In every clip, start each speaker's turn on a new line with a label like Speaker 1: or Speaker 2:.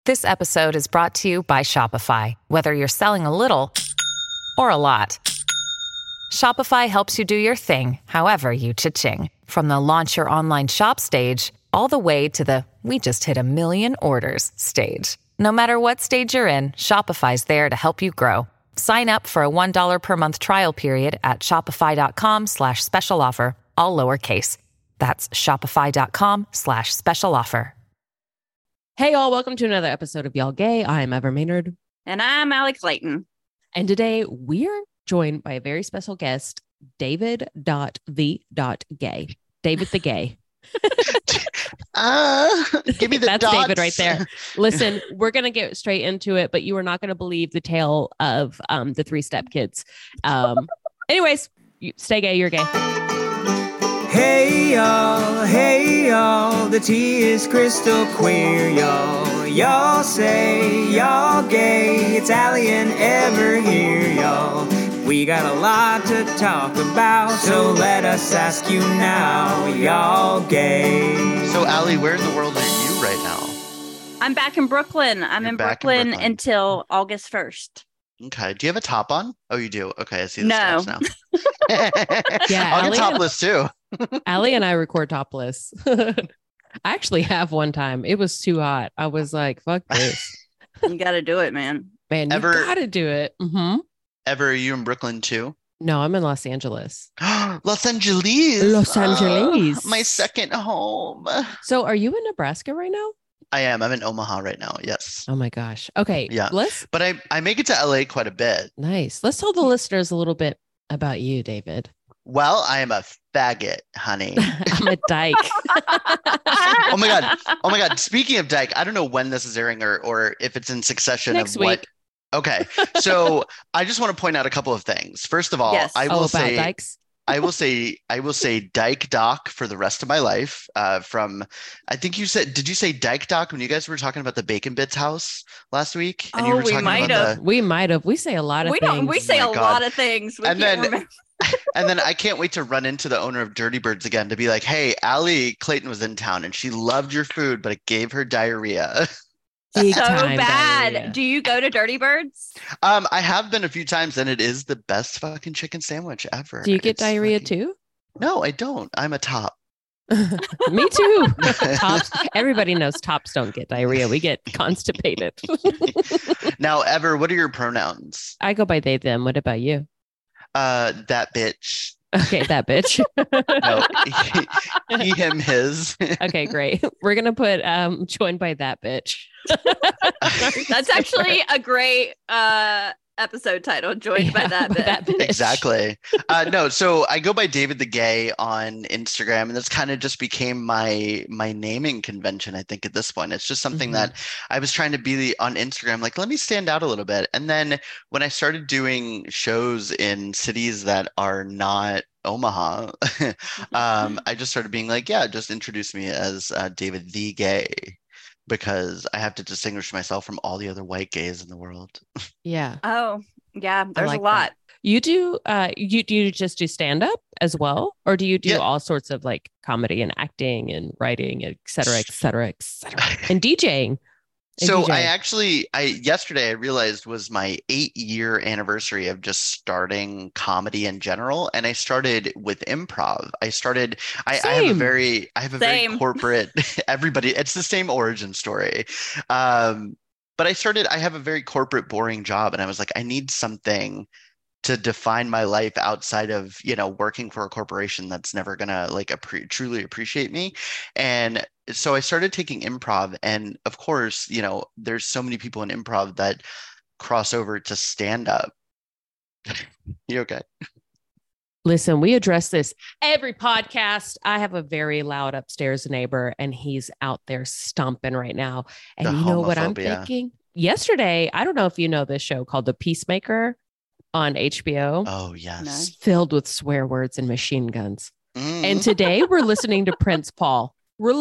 Speaker 1: This episode is brought to you by Shopify. Whether you're selling a little or a lot, Shopify helps you do your thing, however you cha-ching. From the launch your online shop stage, all the way to the we just hit 1 million orders stage. No matter what stage you're in, Shopify's there to help you grow. Sign up for a $1 per month trial period at shopify.com/special offer, all lowercase. That's shopify.com/special offer.
Speaker 2: Hey, all, welcome to another episode of Y'all Gay. I'm Ever Maynard.
Speaker 3: And I'm Alex Layton.
Speaker 2: And today we're joined by a very special guest, David the Gay. David the Gay.
Speaker 4: Give me the
Speaker 2: That's
Speaker 4: dots.
Speaker 2: David right there. Listen, we're going to get straight into it, but you are not going to believe the tale of the Three Step Kids. Anyways, stay gay, you're gay.
Speaker 5: Hey y'all, the tea is crystal queer, y'all. Y'all say y'all gay, it's Allie and Ever here, y'all. We got a lot to talk about, so let us ask you now, y'all gay.
Speaker 4: So, Allie, where in the world are you right now?
Speaker 3: I'm back in Brooklyn. I'm in Brooklyn until August 1st.
Speaker 4: Okay. Do you have a top on? Oh, you do? Okay, I see the
Speaker 3: No.
Speaker 4: straps now.
Speaker 2: Yeah,
Speaker 4: I'll
Speaker 2: Allie
Speaker 4: get topless too.
Speaker 2: Allie and I record topless. I actually have one time. It was too hot. I was like, fuck this.
Speaker 3: You got to do it, man.
Speaker 2: Man, you gotta do it. Mm-hmm.
Speaker 4: Ever, are you in Brooklyn too?
Speaker 2: No, I'm in Los Angeles.
Speaker 4: Los Angeles.
Speaker 2: Los Angeles.
Speaker 4: My second home.
Speaker 2: So are you in Nebraska right now?
Speaker 4: I am. I'm in Omaha right now. Yes.
Speaker 2: Oh my gosh. Okay.
Speaker 4: Yeah.
Speaker 2: Let's.
Speaker 4: But I make it to LA quite a bit.
Speaker 2: Nice. Let's tell the listeners a little bit about you, David.
Speaker 4: Well, I am a faggot, honey.
Speaker 2: I'm a dyke.
Speaker 4: Oh my God. Speaking of dyke, I don't know when this is airing or if it's in succession
Speaker 2: Next
Speaker 4: of what.
Speaker 2: week.
Speaker 4: Okay. So I just want to point out a couple of things. First of all,
Speaker 3: Yes.
Speaker 4: I will say
Speaker 2: dykes.
Speaker 4: I will say Dyke Doc for the rest of my life. From I think you said, did you say Dyke Doc when you guys were talking about the Bacon Bits house last week? And you were
Speaker 3: we
Speaker 4: talking
Speaker 3: might
Speaker 4: about
Speaker 3: have.
Speaker 4: the,
Speaker 2: We might have. We say a lot of things.
Speaker 3: We say
Speaker 4: Oh
Speaker 3: a
Speaker 4: my God.
Speaker 3: lot of things. We
Speaker 4: And
Speaker 3: can't
Speaker 4: then-
Speaker 3: remember.
Speaker 4: and then I can't wait to run into the owner of Dirty Birds again to be like, hey, Allie Clayton was in town and she loved your food, but it gave her diarrhea.
Speaker 2: Big
Speaker 3: So
Speaker 2: time
Speaker 3: bad.
Speaker 2: diarrhea.
Speaker 3: Do you go to Dirty Birds?
Speaker 4: I have been a few times and it is the best fucking chicken sandwich ever.
Speaker 2: Do you get
Speaker 4: It's
Speaker 2: diarrhea
Speaker 4: fucking-
Speaker 2: too?
Speaker 4: No, I don't. I'm a top.
Speaker 2: Me too. Tops. Everybody knows tops don't get diarrhea. We get constipated.
Speaker 4: Now, Ever, what are your pronouns?
Speaker 2: I go by they, them. What about you?
Speaker 4: That bitch.
Speaker 2: Okay, that bitch.
Speaker 4: No, he, him, his.
Speaker 2: Okay, great. We're gonna put joined by that bitch.
Speaker 3: That's actually a great episode title, joined by that bit.
Speaker 2: bitch.
Speaker 4: Exactly. No, so I go by David the Gay on Instagram, and that's kind of just became my naming convention. I think at this point, it's just something that I was trying to be on Instagram. Like, let me stand out a little bit. And then when I started doing shows in cities that are not Omaha, I just started being like, yeah, just introduce me as David the Gay, because I have to distinguish myself from all the other white gays in the world.
Speaker 2: Yeah.
Speaker 3: Oh, yeah. There's
Speaker 2: like
Speaker 3: a lot.
Speaker 2: You do you just do stand up as well, or do you do
Speaker 4: Yeah.
Speaker 2: all sorts of like comedy and acting and writing, et cetera, et cetera, et cetera, and DJing? And
Speaker 4: So
Speaker 2: DJing.
Speaker 4: yesterday I realized was my 8-year anniversary of just starting comedy in general. And I started with improv. I have a
Speaker 2: Same.
Speaker 4: very
Speaker 3: Same.
Speaker 4: corporate, everybody, it's the same origin story. But I have a very corporate, boring job. And I was like, I need something to define my life outside of, working for a corporation that's never gonna like truly appreciate me. And so I started taking improv, and of course, there's so many people in improv that cross over to stand up. You okay?
Speaker 2: Listen, we address this every podcast. I have a very loud upstairs neighbor, and he's out there stomping right now. And
Speaker 4: The
Speaker 2: you know what I'm
Speaker 4: homophobia.
Speaker 2: thinking? Yesterday, I don't know if you know this show called The Peacemaker on HBO.
Speaker 4: Oh yes.
Speaker 2: Filled with swear words and machine guns.
Speaker 4: Mm.
Speaker 2: And today we're listening to Prince Paul.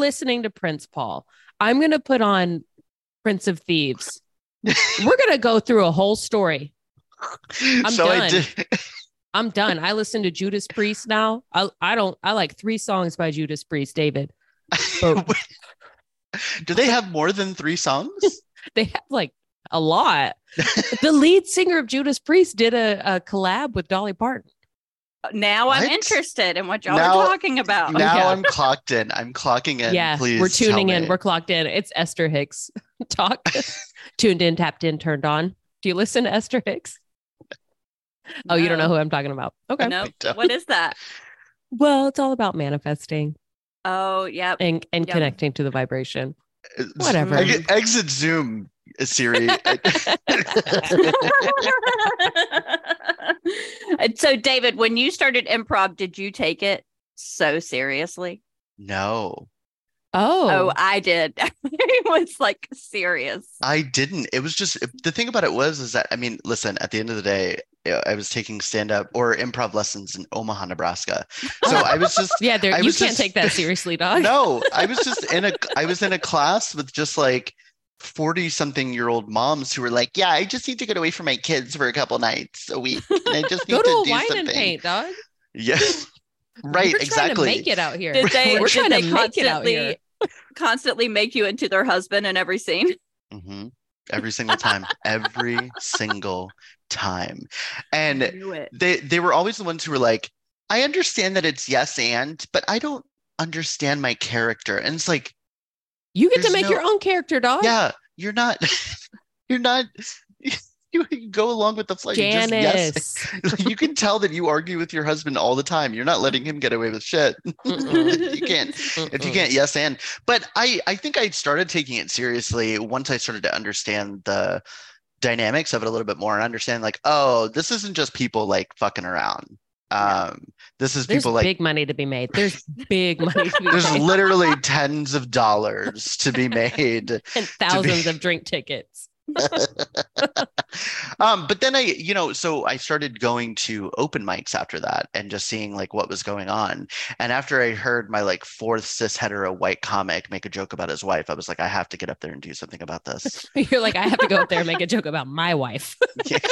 Speaker 2: I'm going to put on Prince of Thieves. We're going to go through a whole story. I'm done. I'm done. I listen to Judas Priest now. I like 3 songs by Judas Priest, David. But
Speaker 4: Do they have more than 3 songs?
Speaker 2: They have like a lot. The lead singer of Judas Priest did a collab with Dolly Parton.
Speaker 3: Now
Speaker 4: What?
Speaker 3: I'm interested in what y'all
Speaker 4: Now-
Speaker 3: are talking about.
Speaker 4: Now
Speaker 2: yeah.
Speaker 4: I'm clocked in. I'm clocking in.
Speaker 2: Yeah,
Speaker 4: Please
Speaker 2: we're tuning
Speaker 4: tell
Speaker 2: in.
Speaker 4: me.
Speaker 2: We're clocked in. It's Esther Hicks talk. Tuned in, tapped in, turned on. Do you listen to Esther Hicks? Oh, you don't know who I'm talking about. Okay.
Speaker 3: No.
Speaker 4: I don't.
Speaker 3: What is that?
Speaker 2: Well, it's all about manifesting
Speaker 3: Oh, yep.
Speaker 2: and
Speaker 3: Yep.
Speaker 2: connecting to the vibration. Whatever.
Speaker 4: Exit Zoom, Siri.
Speaker 3: So, David, when you started improv, did you take it so seriously?
Speaker 4: No,
Speaker 3: Oh, I did. It was like serious.
Speaker 4: I didn't. It was just the thing about it is that I mean, listen, at the end of the day, I was taking stand-up or improv lessons in Omaha, Nebraska. So I was just
Speaker 2: yeah,
Speaker 4: I
Speaker 2: you
Speaker 4: was
Speaker 2: can't
Speaker 4: just-
Speaker 2: take that seriously, dog.
Speaker 4: no, I was just in a class with just like 40-something-year-old moms who were like, yeah, I just need to get away from my kids for a couple nights a week. And I just need
Speaker 2: Go
Speaker 4: to
Speaker 2: to a
Speaker 4: do
Speaker 2: wine
Speaker 4: something.
Speaker 2: and paint, dog.
Speaker 4: Yeah. Right,
Speaker 2: We're
Speaker 4: exactly.
Speaker 2: trying to make it out here.
Speaker 3: Did they,
Speaker 2: We're
Speaker 3: did
Speaker 2: trying
Speaker 3: they
Speaker 2: to make it out here.
Speaker 3: constantly make you into their husband in every scene?
Speaker 4: hmm Every single time. Every single time. And
Speaker 3: Knew it.
Speaker 4: they were always the ones who were like, I understand that it's yes and, but I don't understand my character. And it's like,
Speaker 2: You get to
Speaker 4: There's
Speaker 2: make
Speaker 4: no-
Speaker 2: your own character, dog.
Speaker 4: yeah, you're not you go along with the flow. You just yes.
Speaker 2: Janice.
Speaker 4: You can tell that you argue with your husband all the time. You're not letting him get away with shit.
Speaker 2: Mm-mm.
Speaker 4: You can't if you can't yes and. But I think I started taking it seriously once I started to understand the dynamics of it a little bit more and understand like, oh, this isn't just people like fucking around. This is
Speaker 2: There's
Speaker 4: people like
Speaker 2: big money to be made. There's big money to be
Speaker 4: there's
Speaker 2: made.
Speaker 4: literally tens of dollars to be made.
Speaker 2: And thousands of drink tickets.
Speaker 4: But then so I started going to open mics after that and just seeing like what was going on. And after I heard my like fourth cis hetero white comic make a joke about his wife, I was like, I have to get up there and do something about this.
Speaker 2: You're like, I have to go up there and make a joke about my wife.
Speaker 4: Yes.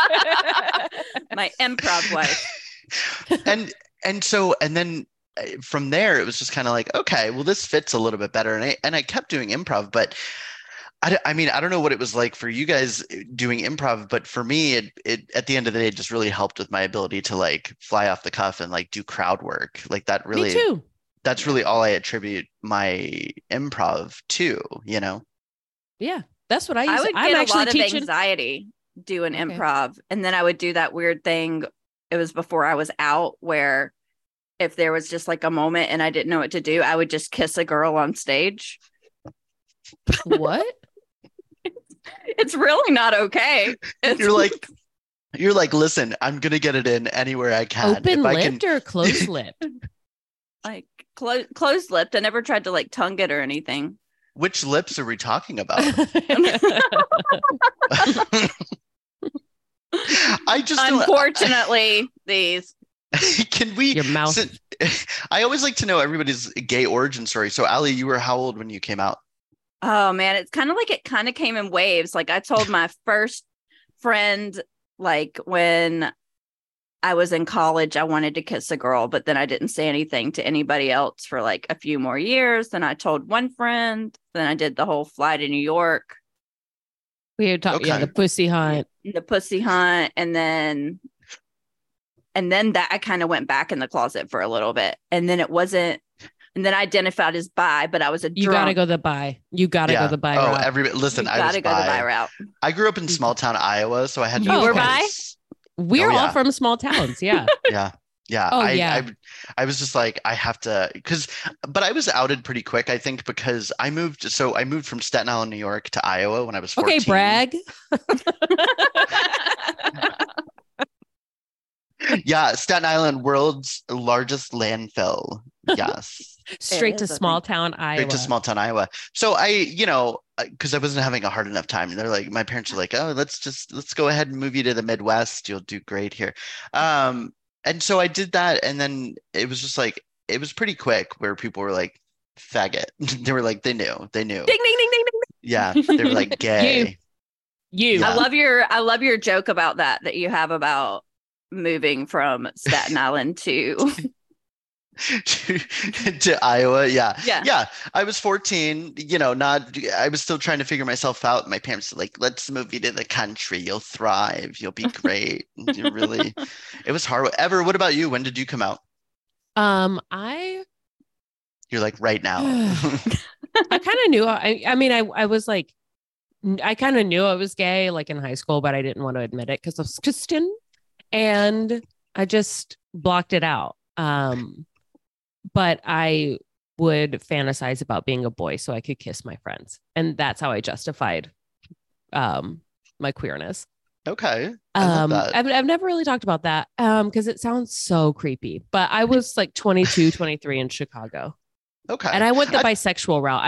Speaker 3: My improv wife.
Speaker 4: And then from there it was just kind of like, okay, well this fits a little bit better. And I kept doing improv, but I mean, I don't know what it was like for you guys doing improv, but for me, it at the end of the day, it just really helped with my ability to like fly off the cuff and like do crowd work. Like that really,
Speaker 2: Me too.
Speaker 4: that's really all I attribute my improv to,
Speaker 2: Yeah, that's what I use.
Speaker 3: I would
Speaker 2: I'm
Speaker 3: get a
Speaker 2: actually
Speaker 3: lot of
Speaker 2: teaching.
Speaker 3: anxiety doing
Speaker 2: Okay.
Speaker 3: improv. And then I would do that weird thing. It was before I was out where if there was just like a moment and I didn't know what to do, I would just kiss a girl on stage.
Speaker 2: What?
Speaker 3: It's really not okay.
Speaker 4: You're like, listen, I'm gonna get it in anywhere I can.
Speaker 2: Open
Speaker 4: If I
Speaker 2: lipped or closed lipped?
Speaker 3: like closed lipped. I never tried to like tongue it or anything.
Speaker 4: Which lips are we talking about? I just don't.
Speaker 3: Unfortunately, these.
Speaker 4: Can we?
Speaker 2: Your mouth.
Speaker 4: I always like to know everybody's gay origin story. So, Ali, you were how old when you came out?
Speaker 3: Oh man, it's kind of like it kind of came in waves. Like I told my first friend, like when I was in college, I wanted to kiss a girl, but then I didn't say anything to anybody else for like a few more years. Then I told one friend. Then I did the whole fly to New York,
Speaker 2: We were talking, yeah,
Speaker 4: Okay.
Speaker 2: the pussy hunt.
Speaker 3: the pussy hunt, and then that I kind of went back in the closet for a little bit, and then it wasn't. And then I identified as bi, but I was a drunk.
Speaker 2: You gotta go the bi. You gotta go the bi
Speaker 4: Oh,
Speaker 2: route.
Speaker 4: listen,
Speaker 3: You
Speaker 4: I was
Speaker 3: gotta go the bi
Speaker 4: bi.
Speaker 3: route.
Speaker 4: I grew up in small town Iowa, so I had
Speaker 2: You
Speaker 4: no
Speaker 2: were
Speaker 3: bi?
Speaker 4: choice.
Speaker 2: We're
Speaker 4: Oh,
Speaker 2: all
Speaker 4: yeah.
Speaker 2: from small towns. Yeah.
Speaker 4: Yeah. Yeah.
Speaker 2: Oh, yeah.
Speaker 4: I was just like, I have to, but I was outed pretty quick, I think, because I moved from Staten Island, New York to Iowa when I was 14.
Speaker 2: Okay, brag.
Speaker 4: Yeah. Staten Island, world's largest landfill. Yes.
Speaker 2: Straight to
Speaker 3: is, I
Speaker 2: small
Speaker 3: think.
Speaker 2: town Iowa.
Speaker 4: Straight to small town Iowa. So because I wasn't having a hard enough time. They're like, my parents are like, oh, let's go ahead and move you to the Midwest. You'll do great here. And so I did that, and then it was just like it was pretty quick where people were like, faggot. They were like, they knew.
Speaker 3: Ding ding ding ding ding.
Speaker 4: Yeah, they were like gay.
Speaker 2: You.
Speaker 4: Yeah.
Speaker 3: I love your joke about that you have about moving from Staten Island to
Speaker 4: to Iowa. Yeah.
Speaker 3: Yeah.
Speaker 4: Yeah. I was 14, I was still trying to figure myself out. My parents were like, let's move you to the country. You'll thrive. You'll be great. It was hard. Ever, what about you? When did you come out?
Speaker 2: I
Speaker 4: You're like right now.
Speaker 2: I kind of knew. I mean, I was like, I kind of knew I was gay like in high school, but I didn't want to admit it because I was Christian, and I just blocked it out. But I would fantasize about being a boy so I could kiss my friends, and that's how I justified my queerness.
Speaker 4: Okay. I love that.
Speaker 2: I've never really talked about that because it sounds so creepy. But I was like 22, 23 in Chicago.
Speaker 4: Okay.
Speaker 2: And I went the bisexual route.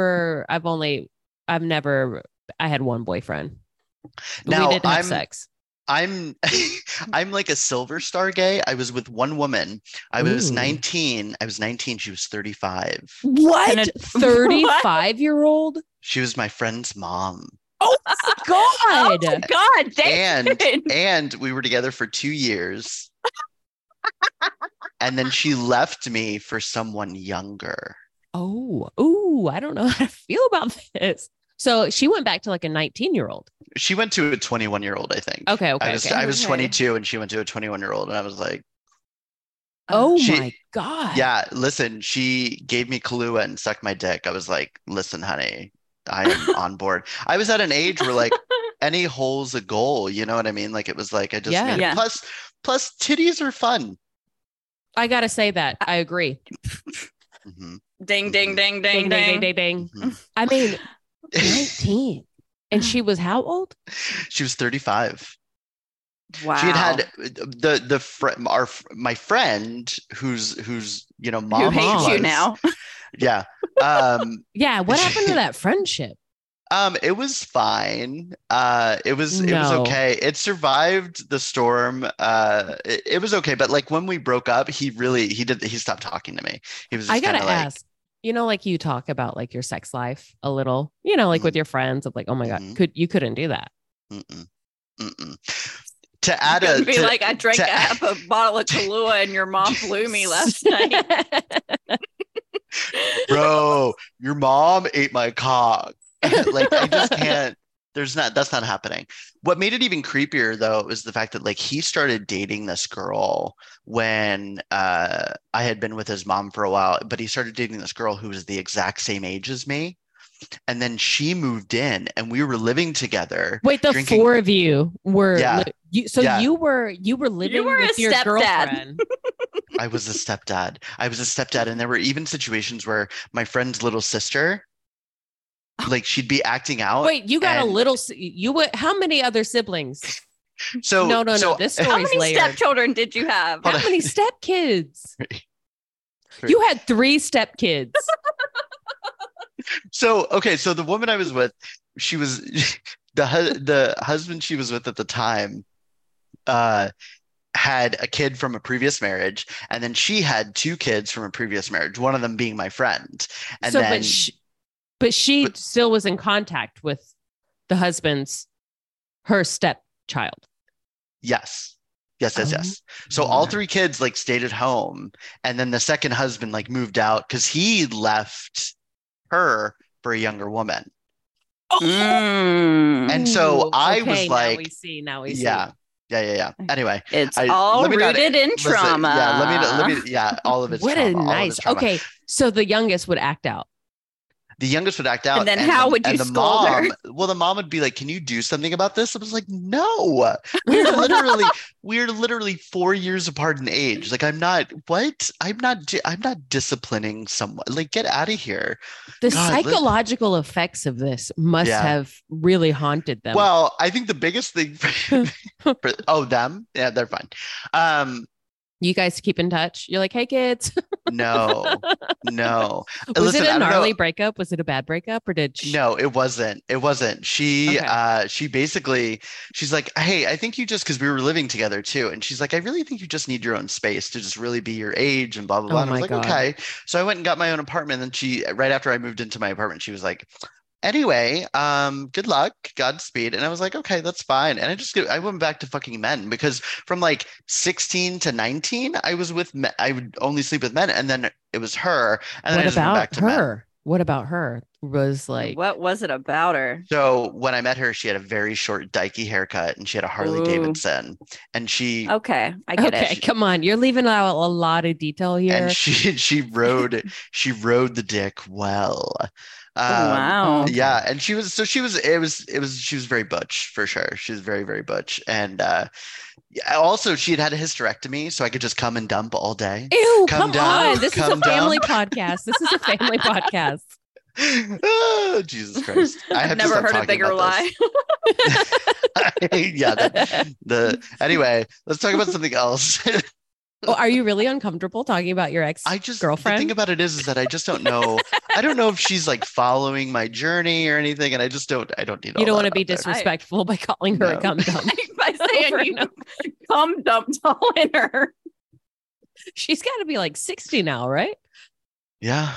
Speaker 2: I had one boyfriend.
Speaker 4: Now,
Speaker 2: we didn't have sex.
Speaker 4: I'm like a silver star gay. I was with one woman. I was 19. I was 19. She was 35.
Speaker 2: What? 35-year-old?
Speaker 4: She was my friend's mom.
Speaker 2: Oh my God.
Speaker 3: Oh my God.
Speaker 4: And we were together for 2 years. And then she left me for someone younger.
Speaker 2: Oh, I don't know how to feel about this. So she went back to like a 19-year-old.
Speaker 4: She went to a 21-year-old, I think.
Speaker 2: Okay.
Speaker 4: I was 22 and she went to a 21-year-old, and I was like,
Speaker 2: my God.
Speaker 4: Yeah, listen, she gave me Kahlua and sucked my dick. I was like, listen, honey, I am on board. I was at an age where like any hole's a goal, you know what I mean? Like it was like I just made it. Plus titties are fun.
Speaker 2: I gotta say that. I agree.
Speaker 4: Mm-hmm.
Speaker 3: Ding, ding, ding, ding, ding, ding, ding.
Speaker 2: Mm-hmm. I mean, 19. And she was how old?
Speaker 4: She was 35.
Speaker 3: Wow.
Speaker 4: She had my friend whose mom
Speaker 3: who hates you now.
Speaker 4: Yeah.
Speaker 2: Yeah. What happened to that friendship?
Speaker 4: It was fine. It was okay. It survived the storm. It was okay. But like when we broke up, he stopped talking to me. He was just
Speaker 2: I gotta ask, like you talk about like your sex life a little, like with your friends of like, oh my God, you couldn't do that.
Speaker 4: To add
Speaker 3: I drank half a bottle of Kahlua and your mom blew me last night.
Speaker 4: Bro, your mom ate my cock. Like I just can't. That's not happening. What made it even creepier though was the fact that like he started dating this girl when I had been with his mom for a while, but he started dating this girl who was the exact same age as me. And then she moved in and we were living together.
Speaker 2: Wait, four of you were you were living with your girlfriend.
Speaker 4: I was a stepdad. And there were even situations where my friend's little sister, like she'd be acting out.
Speaker 2: Wait, you got how many other siblings?
Speaker 4: So
Speaker 2: no. This story's
Speaker 3: how many
Speaker 2: layered.
Speaker 3: Stepchildren did you have?
Speaker 2: How many stepkids? You had 3 stepkids.
Speaker 4: So the woman I was with, she was the husband she was with at the time had a kid from a previous marriage, and then she had 2 kids from a previous marriage, one of them being my friend. And so, then
Speaker 2: but she still was in contact with the her stepchild.
Speaker 4: Yes. So all 3 kids like stayed at home, and then the second husband like moved out because he left her for a younger woman. And so I was like,
Speaker 2: now we see.
Speaker 4: Yeah. Anyway,
Speaker 3: it's all rooted in trauma.
Speaker 4: All of it's
Speaker 2: what
Speaker 4: trauma.
Speaker 2: A nice. Okay, so the youngest would act out.
Speaker 4: The youngest would act out.
Speaker 3: And then how would you scold her?
Speaker 4: Well, the mom would be like, can you do something about this? I was like, no. We're literally 4 years apart in age. Like, I'm not disciplining someone. Like, get out of here.
Speaker 2: The psychological effects of this must have really haunted them.
Speaker 4: Well, I think the biggest thing them. Yeah, they're fine.
Speaker 2: You guys keep in touch. You're like, hey, kids.
Speaker 4: No.
Speaker 2: Was it a gnarly breakup? Was it a bad breakup, or did she?
Speaker 4: No, it wasn't. She basically, she's like, hey, I think you just, because we were living together too, and she's like, I really think you just need your own space to just really be your age and blah blah blah. And I was like, okay. So I went and got my own apartment, and right after I moved into my apartment, she was like, Anyway, good luck, Godspeed. And I was like, okay, that's fine. And I went back to fucking men because from like 16 to 19, I was with men. I would only sleep with men, and then it was her. And then I just went back to men.
Speaker 2: What about her? Was like,
Speaker 3: what was it about her?
Speaker 4: So when I met her, she had a very short dykey haircut and she had a Harley Davidson. And she
Speaker 3: Okay, I get it.
Speaker 2: Okay, come on. You're leaving out a lot of detail here.
Speaker 4: And she rode the dick well.
Speaker 3: Wow.
Speaker 4: Yeah, and she was very butch for sure. She was very, very butch. And also she had a hysterectomy, so I could just come and dump all day.
Speaker 2: Ew, come on. This is a family podcast. This is a family podcast.
Speaker 4: Oh, Jesus Christ.
Speaker 3: I've never heard a bigger lie.
Speaker 4: Yeah. Anyway, let's talk about something else.
Speaker 2: Well, are you really uncomfortable talking about your ex-girlfriend?
Speaker 4: The thing about it is that I just don't know. I don't know if she's like following my journey or anything, and I don't need.
Speaker 2: You don't want to be disrespectful by calling her a cum dump.
Speaker 3: By saying you cum dumped on her.
Speaker 2: She's got to be like 60 now, right?
Speaker 4: Yeah.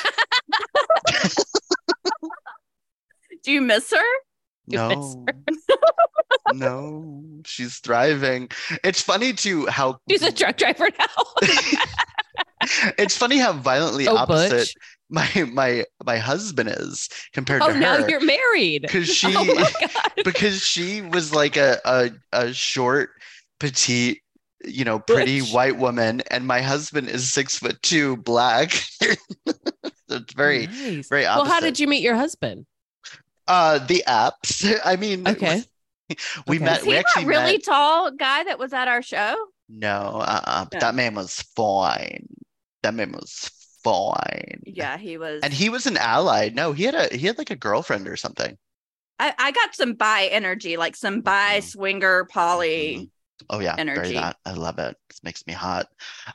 Speaker 3: Do you miss her?
Speaker 4: No. No, she's thriving. It's funny too how
Speaker 2: she's a truck driver now.
Speaker 4: It's funny how violently opposite
Speaker 2: Butch.
Speaker 4: my husband is compared to her.
Speaker 2: Oh, now you're married.
Speaker 4: Because she was like a short, petite, pretty white woman, and my husband is 6'2", black. It's very,
Speaker 2: nice.
Speaker 4: Very opposite.
Speaker 2: Well, how did you meet your husband?
Speaker 4: The apps. I mean,
Speaker 2: okay.
Speaker 4: We met.
Speaker 3: Is he that really tall guy that was at our show?
Speaker 4: No, that man was fine.
Speaker 3: Yeah, he was.
Speaker 4: And he was an ally. No, he had like a girlfriend or something.
Speaker 3: I got some bi energy, like some bi swinger poly.
Speaker 4: Oh yeah,
Speaker 3: energy.
Speaker 4: I love it. This makes me hot.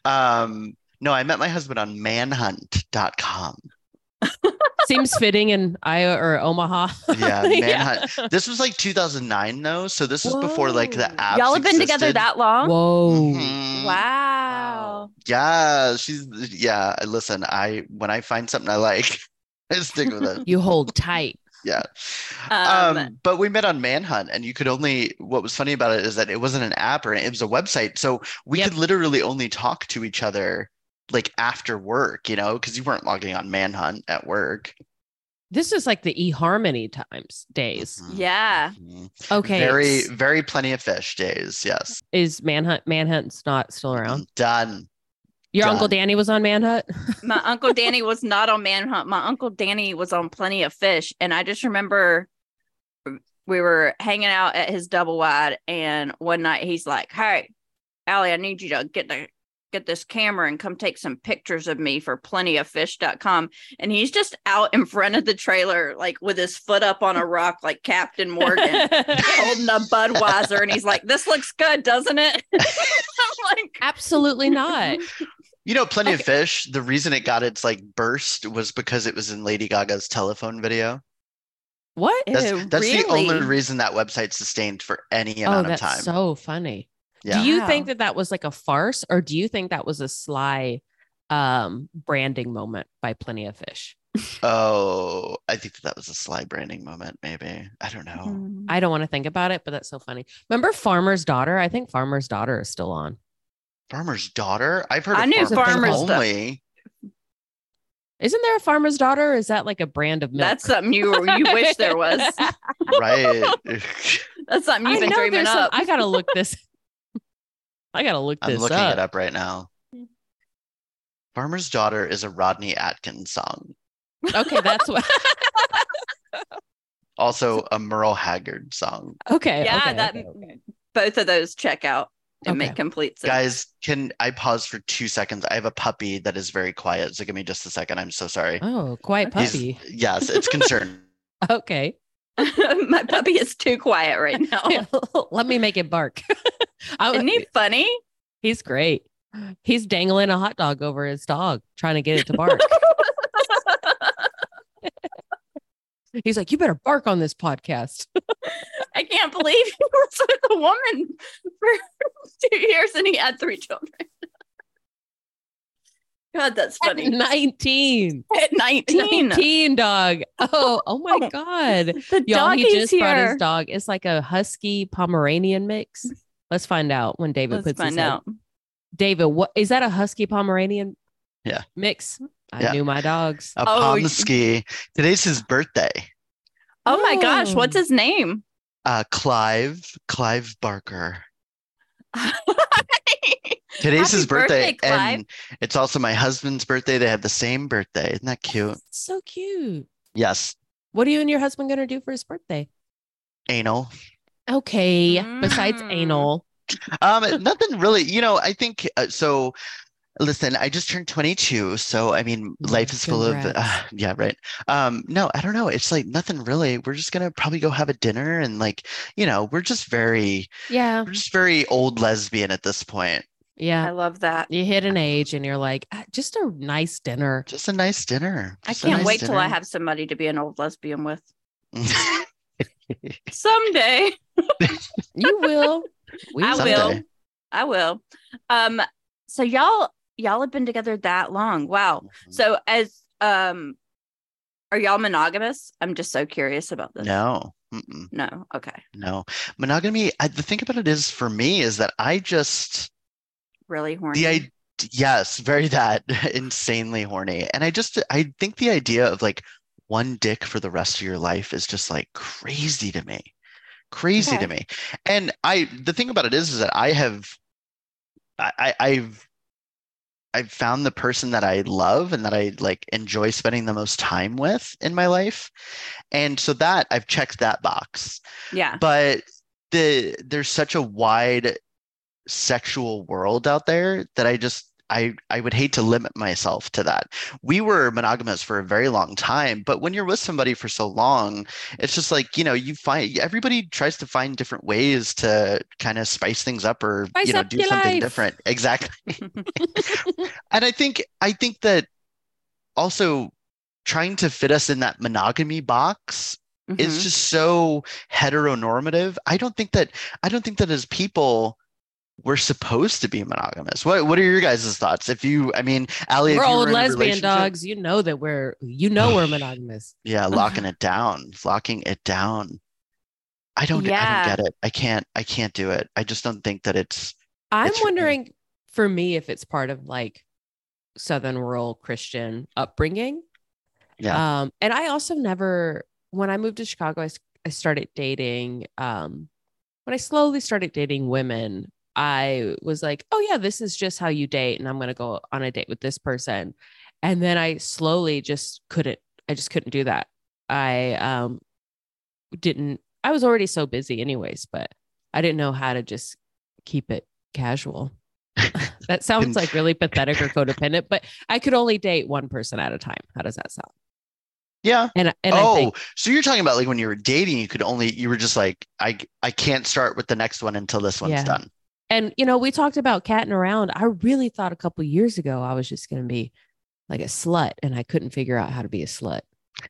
Speaker 4: No, I met my husband on manhunt.com.
Speaker 2: Seems fitting in Iowa or Omaha.
Speaker 4: Yeah, Manhunt. Yeah. This was like 2009 though, so this was before like the apps.
Speaker 3: Y'all have been together that long?
Speaker 2: Whoa!
Speaker 4: Mm-hmm.
Speaker 3: Wow.
Speaker 4: Yeah, listen, when I find something I like, I stick with it.
Speaker 2: You hold tight.
Speaker 4: Yeah. But we met on Manhunt, and what was funny about it is that it wasn't an app or it was a website, so we could literally only talk to each other like after work, because you weren't logging on Manhunt at work.
Speaker 2: This is like the eHarmony days.
Speaker 3: Yeah.
Speaker 2: Okay.
Speaker 4: Very, very Plenty of Fish days. Yes.
Speaker 2: Is Manhunt's not still around?
Speaker 4: Done.
Speaker 2: Your Uncle Danny was on Manhunt?
Speaker 3: My Uncle Danny was not on Manhunt. My Uncle Danny was on Plenty of Fish. And I just remember we were hanging out at his double wide, and one night he's like, "Hey, Allie, I need you to get this camera and come take some pictures of me for plentyoffish.com." And he's just out in front of the trailer, like with his foot up on a rock, like Captain Morgan, holding a Budweiser. And he's like, "This looks good, doesn't it?" I'm like,
Speaker 2: absolutely not.
Speaker 4: Plenty of Fish, the reason it got its like burst was because it was in Lady Gaga's telephone video.
Speaker 2: What?
Speaker 4: That's
Speaker 3: really?
Speaker 4: The only reason that website sustained for any amount of time.
Speaker 2: That's so funny.
Speaker 4: Yeah.
Speaker 2: Do you think that was like a farce, or do you think that was a sly branding moment by Plenty of Fish?
Speaker 4: Oh, I think that was a sly branding moment, maybe. I don't know.
Speaker 2: I don't want to think about it, but that's so funny. Remember Farmer's Daughter? I think Farmer's Daughter is still on.
Speaker 4: Farmer's Daughter? I've heard
Speaker 3: of Farmer's
Speaker 4: only.
Speaker 2: Isn't there a Farmer's Daughter? Or is that like a brand of milk?
Speaker 3: That's something you wish there was.
Speaker 4: Right.
Speaker 3: That's something you've been dreaming up.
Speaker 2: I gotta look this. I'm looking
Speaker 4: it up right now. Farmer's Daughter is a Rodney Atkins song.
Speaker 2: Okay, that's what.
Speaker 4: Also a Merle Haggard song.
Speaker 2: Okay.
Speaker 3: Yeah,
Speaker 2: okay.
Speaker 3: Both of those check out and make complete sense.
Speaker 4: Guys, can I pause for 2 seconds? I have a puppy that is very quiet, so give me just a second. I'm so sorry.
Speaker 2: Oh, quiet puppy.
Speaker 4: Yes, it's concerned.
Speaker 2: Okay.
Speaker 3: My puppy is too quiet right now.
Speaker 2: Let me make it bark.
Speaker 3: Isn't he funny?
Speaker 2: He's great. He's dangling a hot dog over his dog, trying to get it to bark. He's like, "You better bark on this podcast."
Speaker 3: I can't believe he was with a woman for 2 years and he had 3 children. God, that's funny.
Speaker 2: At 19.
Speaker 3: At 19.
Speaker 2: 19, dog. Oh my God.
Speaker 3: The
Speaker 2: Y'all,
Speaker 3: dog
Speaker 2: he
Speaker 3: is
Speaker 2: just brought his
Speaker 3: here.
Speaker 2: dog. It's like a husky Pomeranian mix. Let's find out when David puts his head. David, what is that, a husky Pomeranian mix? I knew my dogs.
Speaker 4: A Pomsky. Today's his birthday.
Speaker 3: Oh my gosh, what's his name?
Speaker 4: Clive Barker. Today's his birthday, and it's also my husband's birthday. They have the same birthday. Isn't that cute?
Speaker 2: So cute.
Speaker 4: Yes.
Speaker 2: What are you and your husband going to do for his birthday?
Speaker 4: Anal.
Speaker 2: Okay. Besides anal.
Speaker 4: Nothing really. I think so. Listen, I just turned 22, so I mean, life is full of yeah, right. No, I don't know. It's like nothing really. We're just gonna probably go have a dinner, and we're just very old lesbian at this point.
Speaker 2: Yeah,
Speaker 3: I love that.
Speaker 2: You hit an age, and you're like, just a nice dinner.
Speaker 4: Just a nice dinner.
Speaker 3: I can't wait till I have somebody to be an old lesbian with. Someday.
Speaker 2: You will.
Speaker 3: I will. So y'all have been together that long. Wow. Mm-hmm. So are y'all monogamous? I'm just so curious about this.
Speaker 4: No.
Speaker 3: No. Okay.
Speaker 4: No. Monogamy, the thing about it is, for me, is that I just
Speaker 3: really horny.
Speaker 4: Yes, very that insanely horny. And I think the idea of like one dick for the rest of your life is just like crazy to me. To me. And the thing about it is that I've found the person that I love and that I like enjoy spending the most time with in my life. And so that I've checked that box.
Speaker 3: Yeah.
Speaker 4: But there's such a wide sexual world out there that I would hate to limit myself to that. We were monogamous for a very long time, but when you're with somebody for so long, it's just like, you find everybody tries to find different ways to kind of spice things up or, do something life. Different. Exactly. And I think that also trying to fit us in that monogamy box is just so heteronormative. I don't think that as people, we're supposed to be monogamous. What are your guys' thoughts? Allie,
Speaker 2: we're old lesbian dogs. That we're monogamous.
Speaker 4: Yeah, locking it down. I don't get it. I can't do it. I just don't think that it's.
Speaker 2: I'm wondering, for me, if it's part of like Southern rural Christian upbringing.
Speaker 4: Yeah.
Speaker 2: And I also when I moved to Chicago, I started dating. When I slowly started dating women, I was like, oh yeah, this is just how you date. And I'm going to go on a date with this person. And then I slowly just couldn't do that. I was already so busy anyways, but I didn't know how to just keep it casual. That sounds like really pathetic or codependent, but I could only date one person at a time. How does that sound?
Speaker 4: Yeah.
Speaker 2: And
Speaker 4: so you're talking about like when you were dating, you were just like, I can't start with the next one until this one's done.
Speaker 2: And, we talked about catting around. I really thought a couple of years ago I was just going to be like a slut, and I couldn't figure out how to be a slut.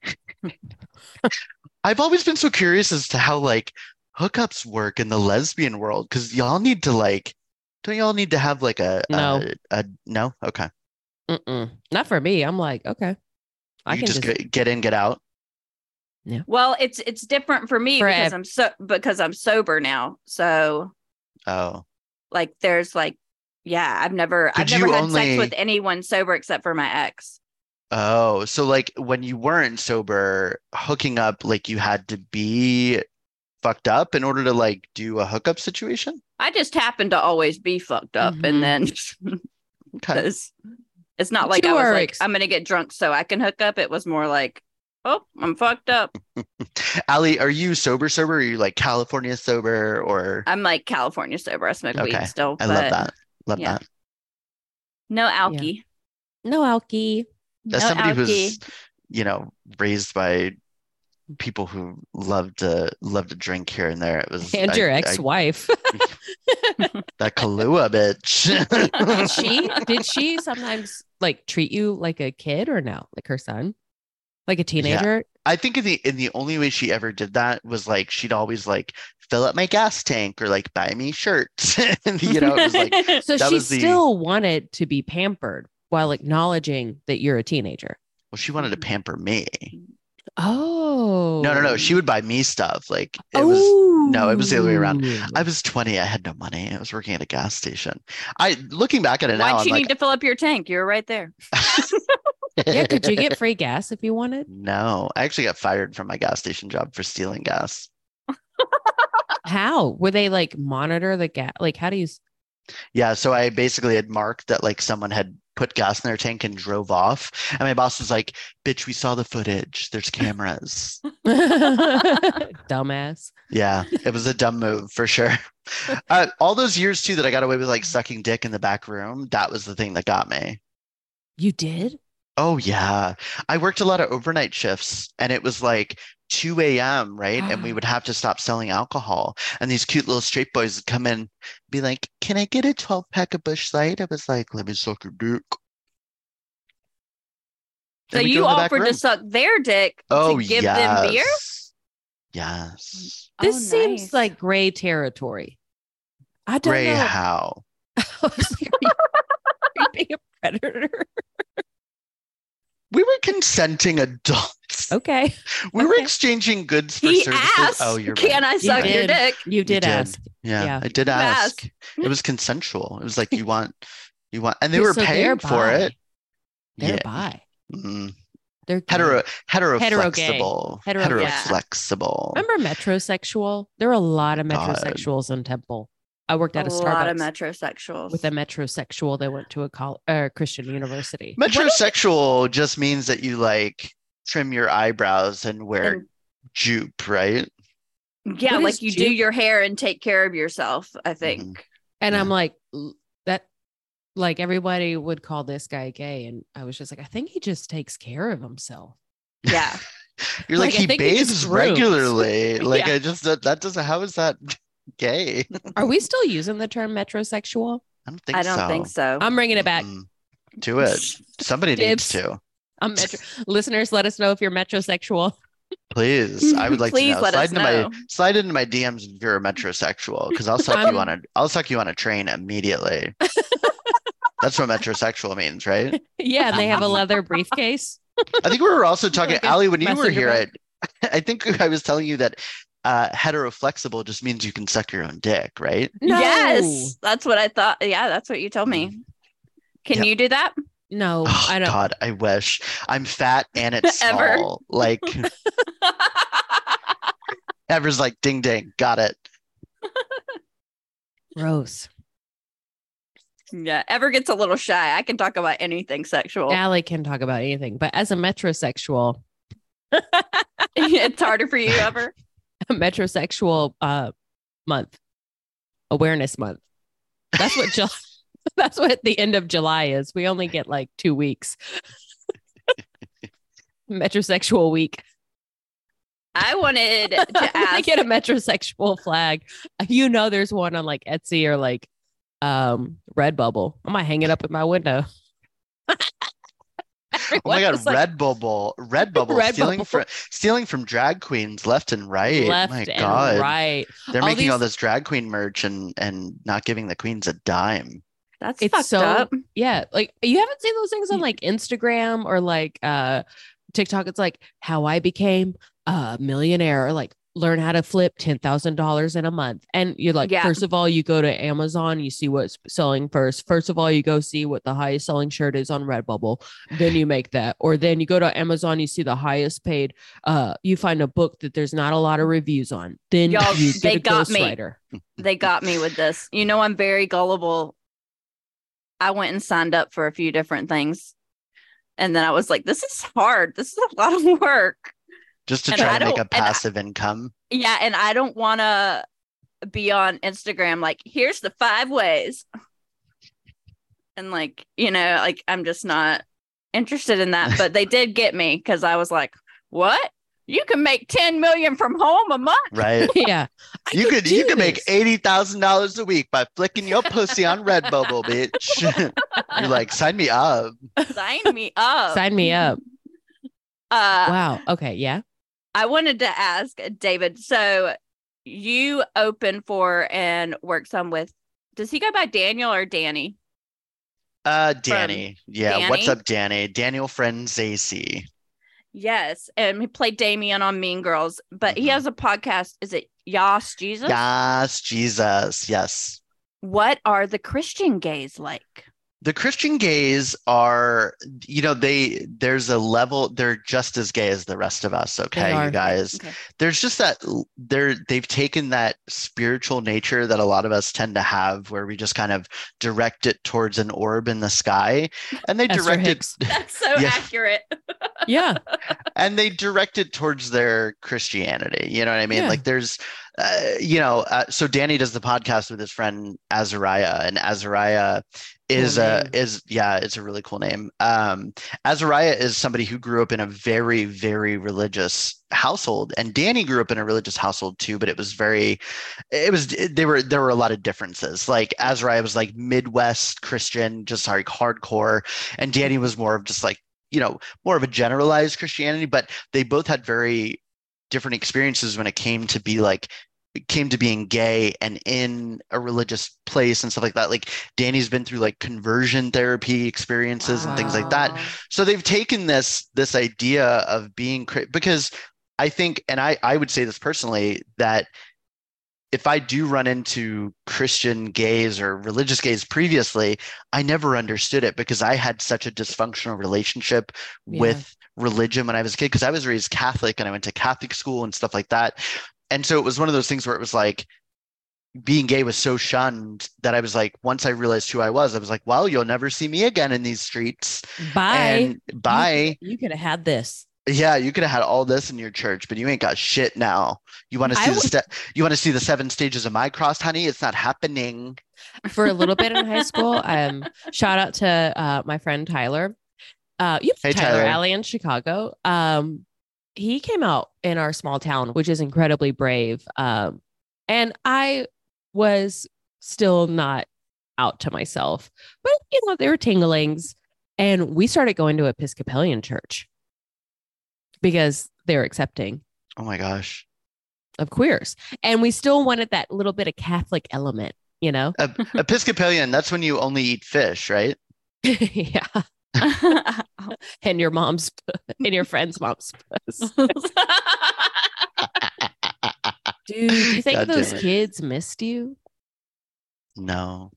Speaker 4: I've always been so curious as to how like hookups work in the lesbian world, because y'all need to like, don't y'all need to have like
Speaker 2: no?
Speaker 4: No? Okay.
Speaker 2: Not for me. I'm like, okay.
Speaker 4: I can just get in, get out.
Speaker 2: Yeah.
Speaker 3: Well, it's different for me because I'm sober now. So.
Speaker 4: Oh.
Speaker 3: Like there's like, I've never had sex with anyone sober except for my ex.
Speaker 4: Oh, so like when you weren't sober, hooking up, like you had to be fucked up in order to like do a hookup situation?
Speaker 3: I just happened to always be fucked up. And then it's not like I was like, I'm going to get drunk so I can hook up. It was more like, oh, I'm fucked up.
Speaker 4: Allie, are you sober? Or are you like California sober or?
Speaker 3: I'm like California sober. I smoke weed still.
Speaker 4: I love that. That.
Speaker 3: No alky.
Speaker 2: Yeah. No alky.
Speaker 4: As somebody who's, raised by people who love to drink here and there, it was.
Speaker 2: And your ex-wife.
Speaker 4: That Kahlua bitch.
Speaker 2: Did she sometimes like treat you like a kid or no? Like her son? Like a teenager?
Speaker 4: Yeah. I think in the only way she ever did that was like she'd always like fill up my gas tank or like buy me shirts. It was like
Speaker 2: so she still wanted to be pampered. while acknowledging that you're a teenager.
Speaker 4: Well, she wanted to pamper me.
Speaker 2: Oh.
Speaker 4: No. She would buy me stuff. Like it was the other way around. I was 20. I had no money. I was working at a gas station. Looking back at it now,
Speaker 3: Why'd you need to fill up your tank? You were right there.
Speaker 2: Yeah, could you get free gas if you wanted?
Speaker 4: No, I actually got fired from my gas station job for stealing gas.
Speaker 2: How? Would they like monitor the gas? Like, how do you?
Speaker 4: Yeah, so I basically had marked that like someone had put gas in their tank and drove off. And my boss was like, bitch, we saw the footage. There's cameras.
Speaker 2: Dumbass.
Speaker 4: Yeah, it was a dumb move for sure. All those years too that I got away with like sucking dick in the back room, that was the thing that got me.
Speaker 2: You did?
Speaker 4: Oh yeah. I worked a lot of overnight shifts and it was like 2 a.m., right? And we would have to stop selling alcohol. And these cute little straight boys would come in and be like, can I get a 12-pack of Busch Light? I was like, let me suck your dick.
Speaker 3: So you offered to suck their dick to give them beer?
Speaker 4: Yes.
Speaker 2: This seems like gray territory. I don't know.
Speaker 4: Gray how?
Speaker 2: Are you being a predator?
Speaker 4: We were consenting adults.
Speaker 2: Okay.
Speaker 4: We were exchanging goods for services.
Speaker 3: Asked,
Speaker 4: oh, you're
Speaker 3: can
Speaker 4: right.
Speaker 3: I suck your dick?
Speaker 2: You did ask.
Speaker 4: Yeah, I did ask. It was consensual. It was like, you want, and they were paying for it.
Speaker 2: They're bi.
Speaker 4: Mm-hmm.
Speaker 2: They're
Speaker 4: hetero-flexible.
Speaker 2: Hetero-flexible. Remember metrosexual? There are a lot of metrosexuals in Temple. I worked at a Starbucks. A lot of
Speaker 3: metrosexuals.
Speaker 2: With a metrosexual, they went to a Christian university.
Speaker 4: Metrosexual just means that you like trim your eyebrows and wear jupe, right?
Speaker 3: Yeah, what like you jupe? Do your hair and take care of yourself, I think.
Speaker 2: Mm-hmm. And I'm like, that, like everybody would call this guy gay. And I was just like, I think he just takes care of himself.
Speaker 3: Yeah.
Speaker 4: You're like he bathes regularly. Like I just, that doesn't, how is that gay?
Speaker 2: Are we still using the term metrosexual?
Speaker 4: I don't
Speaker 3: think so.
Speaker 2: I'm bringing it back.
Speaker 4: Do it. Somebody needs to.
Speaker 2: Listeners, let us know if you're metrosexual.
Speaker 4: Please, I would like to know.
Speaker 3: Let us know.
Speaker 4: Slide into my DMs if you're a metrosexual, because I'll suck you on a train immediately. That's what metrosexual means, right?
Speaker 2: Yeah, and they have a leather briefcase.
Speaker 4: I think we were also talking, like Allie, when you were here. I think I was telling you that hetero-flexible just means you can suck your own dick, right?
Speaker 3: No. Yes, that's what I thought. Yeah, that's what you told me. Can you do that?
Speaker 2: No,
Speaker 4: I don't. God, I wish. I'm fat and it's small. Like, Ever's like, ding, ding, got it.
Speaker 2: Gross.
Speaker 3: Yeah, Ever gets a little shy. I can talk about anything sexual.
Speaker 2: Allie can talk about anything, but as a metrosexual,
Speaker 3: it's harder for you, Ever.
Speaker 2: A metrosexual month, awareness month. That's what that's what the end of July is. We only get like 2 weeks. Metrosexual week.
Speaker 3: I wanted to ask.
Speaker 2: I get a metrosexual flag. You know, there's one on like Etsy or like Redbubble. I might hang it up at my window.
Speaker 4: Oh my God, Redbubble stealing from drag queens left and right.
Speaker 2: Right.
Speaker 4: They're making all this drag queen merch and not giving the queens a dime.
Speaker 3: That's fucked up.
Speaker 2: Yeah, like you haven't seen those things on like Instagram or like TikTok. It's like how I became a millionaire, or like learn how to flip $10,000 in a month. And you're like, first of all, you go to Amazon, you see what's selling first. First of all, you go see what the highest selling shirt is on Redbubble. Then you make that. Or then you go to Amazon, you see the highest paid. You find a book that there's not a lot of reviews on. Then you get a ghostwriter.
Speaker 3: They got me with this. You know, I'm very gullible. I went and signed up for a few different things. And then I was like, this is hard. This is a lot of work.
Speaker 4: Just to try to make a passive income.
Speaker 3: Yeah. And I don't want to be on Instagram like, here's the 5 ways. And like, you know, like I'm just not interested in that. But they did get me because I was like, what? You can make 10 million from home a month.
Speaker 4: Right.
Speaker 2: Yeah.
Speaker 4: You could make $80,000 a week by flicking your pussy on Redbubble, bitch. You're like, sign me up.
Speaker 3: Sign me up.
Speaker 2: Sign me up. Wow. Okay. Yeah.
Speaker 3: I wanted to ask David. So you open for and work some with, does he go by Daniel or Danny?
Speaker 4: Danny. Yeah.
Speaker 3: Danny?
Speaker 4: What's up, Danny? Daniel Franzese.
Speaker 3: Yes. And he played Damien on Mean Girls, but he has a podcast. Is it Yas Jesus?
Speaker 4: Yes, Jesus. Yes.
Speaker 3: What are the Christian gays like?
Speaker 4: The Christian gays are, there's a level, they're just as gay as the rest of us. Okay, you guys.
Speaker 3: Okay.
Speaker 4: There's just that they've taken that spiritual nature that a lot of us tend to have, where we just kind of direct it towards an orb in the sky, and they direct it.
Speaker 3: That's so accurate.
Speaker 2: Yeah.
Speaker 4: And they direct it towards their Christianity. You know what I mean?
Speaker 2: Yeah.
Speaker 4: Like there's, so Danny does the podcast with his friend Azariah, and Azariah it's a really cool name. Azariah is somebody who grew up in a very, very religious household, and Danny grew up in a religious household too, but there were a lot of differences. Like Azariah was like Midwest Christian, just like hardcore, and Danny was more of just like, more of a generalized Christianity, but they both had very different experiences when it came to being gay and in a religious place and stuff like that. Like Danny's been through like conversion therapy experiences and things like that. So they've taken this idea of being, because I think, and I would say this personally, that if I do run into Christian gays or religious gays previously, I never understood it because I had such a dysfunctional relationship with religion when I was a kid, because I was raised Catholic and I went to Catholic school and stuff like that. And so it was one of those things where it was like being gay was so shunned that I was like, once I realized who I was like, well, you'll never see me again in these streets.
Speaker 2: Bye.
Speaker 4: And bye.
Speaker 2: You could have had this.
Speaker 4: Yeah, you could have had all this in your church, but you ain't got shit now. You want to see you want to see the 7 stages of my cross, honey? It's not happening.
Speaker 2: For a little bit in high school, shout out to my friend Tyler. Hey, Tyler Alley in Chicago. He came out in our small town, which is incredibly brave. And I was still not out to myself, but there were tinglings, and we started going to Episcopalian church because they're accepting.
Speaker 4: Oh my gosh.
Speaker 2: Of queers. And we still wanted that little bit of Catholic element,
Speaker 4: Episcopalian, that's when you only eat fish, right?
Speaker 2: Yeah. And your friend's mom's puss. Dude, do you think those kids missed you?
Speaker 4: No.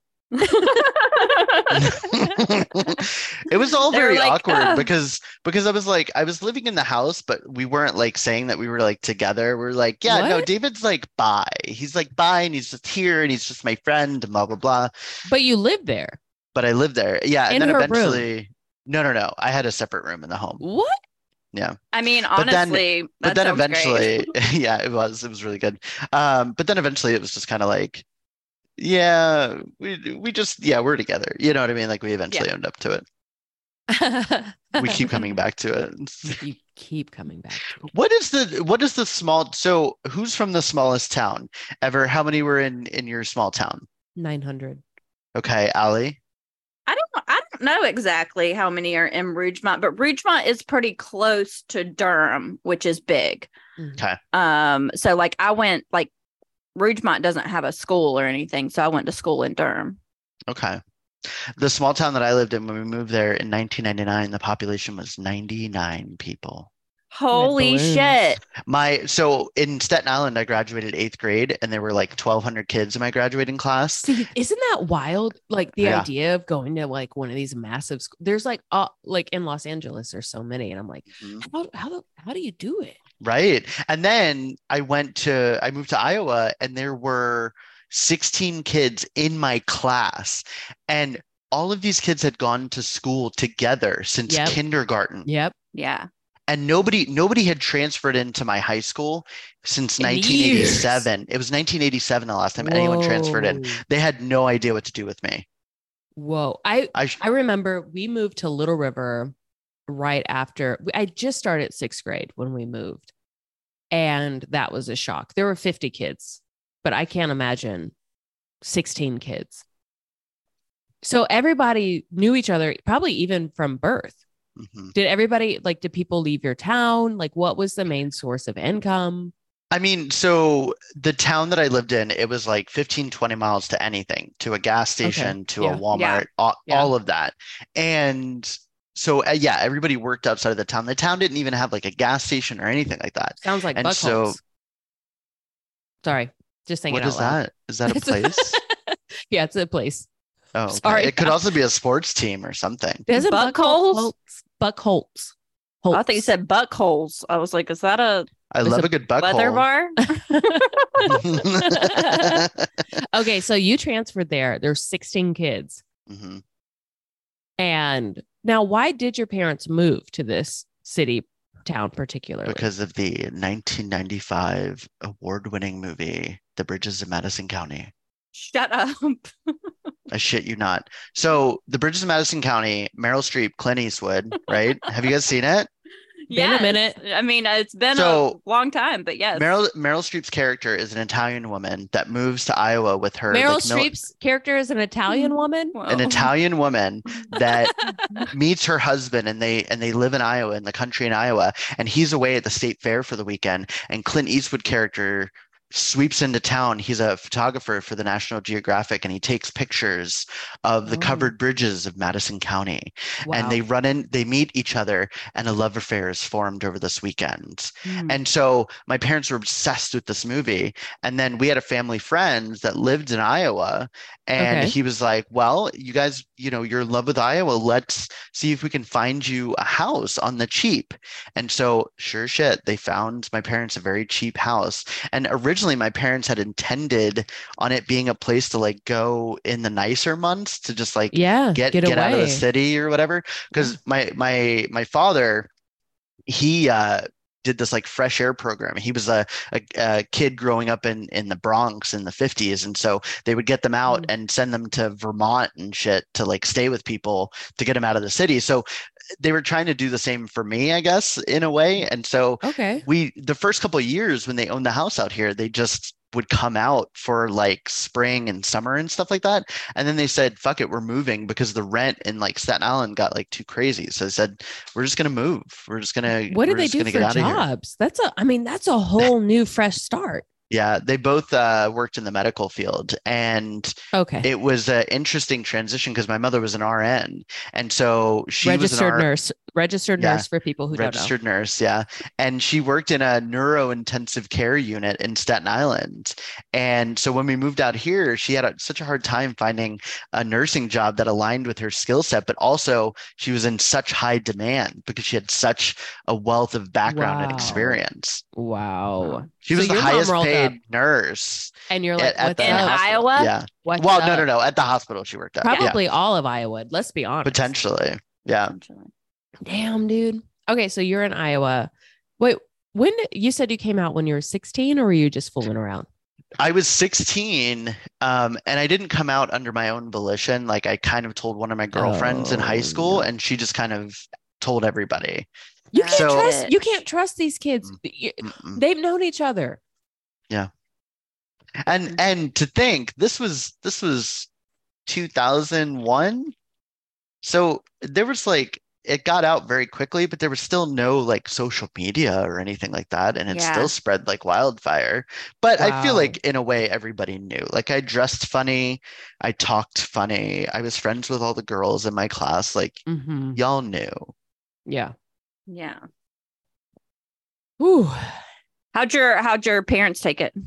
Speaker 4: It was all very awkward because I was living in the house, but we weren't like saying that we were like together. We're like, yeah, no, David's like bye. He's like bye, and he's just here, and he's just my friend, and blah blah blah.
Speaker 2: But you lived there.
Speaker 4: But I lived there, yeah.
Speaker 2: In
Speaker 4: and then
Speaker 2: her
Speaker 4: eventually,
Speaker 2: room.
Speaker 4: No. I had a separate room in the home.
Speaker 2: What?
Speaker 4: Yeah.
Speaker 3: I mean, honestly,
Speaker 4: but then eventually,
Speaker 3: great.
Speaker 4: Yeah, it was really good. But then eventually, it was just kind of like, yeah, we just, we're together. You know what I mean? Like we eventually owned up to it. We keep coming back to it.
Speaker 2: You keep coming back to it.
Speaker 4: What is the small, so who's from the smallest town ever? How many were in your small town?
Speaker 2: 900.
Speaker 4: Okay, Allie?
Speaker 3: I don't know exactly how many are in Rougemont, but Rougemont is pretty close to Durham, which is big.
Speaker 4: Okay.
Speaker 3: So like I went, like Rougemont doesn't have a school or anything, so I went to school in Durham.
Speaker 4: Okay. The small town that I lived in when we moved there in 1999, the population was 99 people.
Speaker 3: Holy shit.
Speaker 4: So in Staten Island, I graduated 8th grade, and there were like 1,200 kids in my graduating class.
Speaker 2: See, isn't that wild? Like the idea of going to like one of these massive there's like in Los Angeles, there's so many, and I'm like, how do you do it?
Speaker 4: Right. And then I moved to Iowa, and there were 16 kids in my class, and all of these kids had gone to school together since kindergarten.
Speaker 2: Yep.
Speaker 3: Yeah.
Speaker 4: And nobody had transferred into my high school since 1987. It was 1987 the last time anyone transferred in. They had no idea what to do with me.
Speaker 2: Whoa. I remember we moved to Little River right after. I just started 6th grade when we moved. And that was a shock. There were 50 kids, but I can't imagine 16 kids. So everybody knew each other, probably even from birth. Mm-hmm. Did people leave your town? Like, what was the main source of income?
Speaker 4: I mean, so the town that I lived in, it was like 15, 20 miles to anything, to a gas station, to a
Speaker 2: Yeah.
Speaker 4: Walmart, all of that. And so, yeah, everybody worked outside of the town. The town didn't even have like a gas station or anything like that.
Speaker 2: Sounds like
Speaker 4: And so,
Speaker 2: Buckholz. Sorry, just saying
Speaker 4: what
Speaker 2: it out
Speaker 4: is
Speaker 2: loud.
Speaker 4: that? Is that a place?
Speaker 2: Yeah, it's a place.
Speaker 4: Oh, okay.
Speaker 2: Sorry.
Speaker 4: It could also be a sports team or something.
Speaker 2: Isn't
Speaker 3: Buckholz?
Speaker 2: Buckholz.
Speaker 3: Oh, I thought you said buckholes. I was like, is that a
Speaker 4: I love a good
Speaker 3: leather
Speaker 4: buckhole.
Speaker 3: bar?
Speaker 2: Okay, so you transferred there. There's 16 kids.
Speaker 4: hmm
Speaker 2: And now, why did your parents move to this city, town particularly?
Speaker 4: Because of the 1995 award-winning movie, The Bridges of Madison County.
Speaker 3: Shut up.
Speaker 4: I shit you not. So, The Bridges of Madison County, Meryl Streep, Clint Eastwood, right? Have you guys seen it?
Speaker 2: Been a minute.
Speaker 3: I mean, it's been
Speaker 4: So,
Speaker 3: a long time, but yes.
Speaker 4: Meryl Streep's character is an Italian woman that moves to Iowa with her.
Speaker 2: Meryl
Speaker 4: like,
Speaker 2: Streep's character is an Italian woman.
Speaker 3: Well,
Speaker 4: an Italian woman that meets her husband, and they live in Iowa, in the country in Iowa, and he's away at the state fair for the weekend. And Clint Eastwood character sweeps into town. He's a photographer for the National Geographic, and he takes pictures of the covered bridges of Madison County.
Speaker 2: Wow.
Speaker 4: And they meet each other, and a love affair is formed over this weekend.
Speaker 3: Mm.
Speaker 4: And so my parents were obsessed with this movie. And then we had a family friend that lived in Iowa, and
Speaker 2: Okay.
Speaker 4: he was like, well, you guys, you're in love with Iowa. Let's see if we can find you a house on the cheap. And so sure shit, they found my parents a very cheap house. And originally my parents had intended on it being a place to like go in the nicer months, to just like
Speaker 2: Yeah,
Speaker 4: get
Speaker 2: get
Speaker 4: out of the
Speaker 2: away.
Speaker 4: city or whatever. Because my father, he did this like fresh air program. He was a kid growing up in the Bronx in the 50s, and so they would get them out and send them to Vermont and shit to like stay with people to get them out of the city. So they were trying to do the same for me, I guess, in a way. And so
Speaker 2: Okay.
Speaker 4: the first couple of years when they owned the house out here, they just would come out for like spring and summer and stuff like that. And then they said, fuck it, we're moving, because the rent in like Staten Island got like too crazy. So they said, we're just going to move. We're just going to,
Speaker 2: What did
Speaker 4: we're
Speaker 2: they
Speaker 4: just
Speaker 2: do
Speaker 4: gonna
Speaker 2: for
Speaker 4: get out of here.
Speaker 2: jobs? That's a whole new fresh start.
Speaker 4: Yeah, they both worked in the medical field, and
Speaker 2: Okay.
Speaker 4: it was an interesting transition because my mother was an RN, and so she was an
Speaker 2: Registered
Speaker 4: Yeah.
Speaker 2: nurse for people who don't know.
Speaker 4: registered nurse, yeah, and she worked in a neuro-intensive care unit in Staten Island. And so when we moved out here, she had such a hard time finding a nursing job that aligned with her skill set, but also she was in such high demand because she had such a wealth of background and
Speaker 2: Wow.
Speaker 4: experience.
Speaker 2: Wow.
Speaker 4: She was
Speaker 2: So
Speaker 4: the
Speaker 2: your mom
Speaker 4: highest
Speaker 2: rolled
Speaker 4: paid
Speaker 2: up,
Speaker 4: nurse
Speaker 2: and you're like,
Speaker 4: at
Speaker 2: what's
Speaker 4: the
Speaker 3: In
Speaker 2: up?
Speaker 4: hospital.
Speaker 3: Iowa?
Speaker 4: Yeah.
Speaker 2: What's
Speaker 4: Well,
Speaker 2: up?
Speaker 4: no, at the hospital she worked at. Yeah,
Speaker 2: Probably all of Iowa. Let's be honest.
Speaker 4: potentially. Yeah.
Speaker 2: Damn, dude. Okay, so you're in Iowa. Wait, when you said you came out when you were 16, or were you just fooling around?
Speaker 4: I was 16, and I didn't come out under my own volition. Like I kind of told one of my girlfriends in high
Speaker 2: Oh,
Speaker 4: school,
Speaker 2: no.
Speaker 4: and she just kind of told everybody.
Speaker 2: You can't
Speaker 4: So-
Speaker 2: trust. You can't trust these kids.
Speaker 4: Mm-mm.
Speaker 2: They've known each other.
Speaker 4: And to think this was 2001, so there was like it got out very quickly, but there was still no like social media or anything like that, and it
Speaker 3: Yeah.
Speaker 4: still spread like wildfire. But I feel
Speaker 2: Wow.
Speaker 4: like in a way everybody knew. Like I dressed funny, I talked funny, I was friends with all the girls in my class. Like
Speaker 2: Mm-hmm.
Speaker 4: y'all knew.
Speaker 2: Yeah.
Speaker 3: Yeah.
Speaker 2: Ooh.
Speaker 3: How'd your parents take it?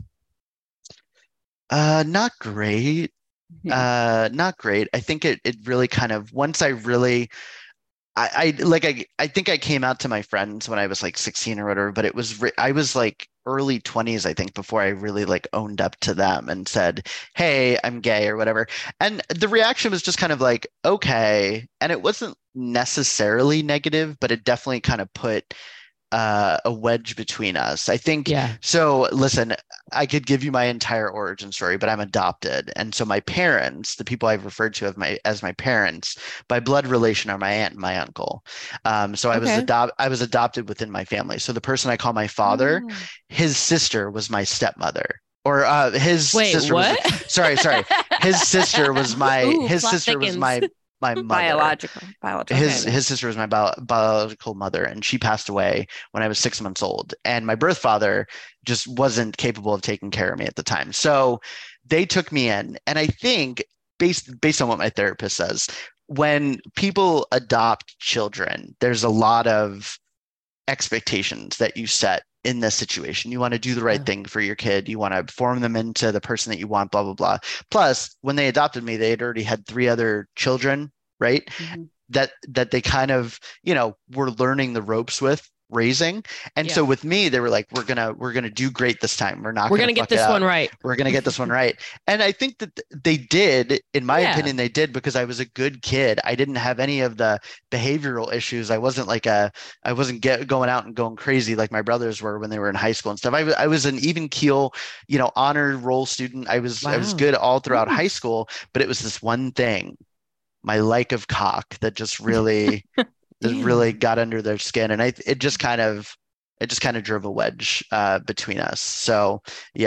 Speaker 4: Not great. Not great. I think it really kind of once I really I think I came out to my friends when I was like 16 or whatever, but it was I was like early 20s, I think, before I really like owned up to them and said, "Hey, I'm gay" or whatever. And the reaction was just kind of like, "Okay." And it wasn't necessarily negative, but it definitely kind of put a wedge between us. I think
Speaker 2: Yeah.
Speaker 4: so. Listen, I could give you my entire origin story, but I'm adopted. And so my parents, the people I've referred to as my parents by blood relation, are my aunt and my uncle. So I
Speaker 2: Okay.
Speaker 4: was adopted within my family. So the person I call my father,
Speaker 3: Oh.
Speaker 4: his sister was my stepmother. Or his
Speaker 2: Wait,
Speaker 4: sister
Speaker 2: what?
Speaker 4: was sorry. His sister was
Speaker 2: Ooh,
Speaker 4: his
Speaker 2: plot
Speaker 4: sister was
Speaker 2: thickens.
Speaker 4: my mother.
Speaker 3: Biological.
Speaker 4: His sister was my biological mother, and she passed away when I was 6 months old. And my birth father just wasn't capable of taking care of me at the time. So they took me in. And I think based on what my therapist says, when people adopt children, there's a lot of expectations that you set in this situation. You want to do the right thing for your kid. You want to form them into the person that you want, blah, blah, blah. Plus, when they adopted me, they had already had 3 other children, right? Mm-hmm. That they kind of, were learning the ropes with raising. And so with me, they were like, we're gonna do great this time. We're gonna
Speaker 2: get this one right.
Speaker 4: We're gonna get this one right. And I think that they did, in my opinion, they did, because I was a good kid. I didn't have any of the behavioral issues. I wasn't going out and going crazy like my brothers were when they were in high school and stuff. I was an even keel, honor roll student. I was good all throughout high school, but it was this one thing, my like of cock, that just really really got under their skin, and it just kind of drove a wedge between us. So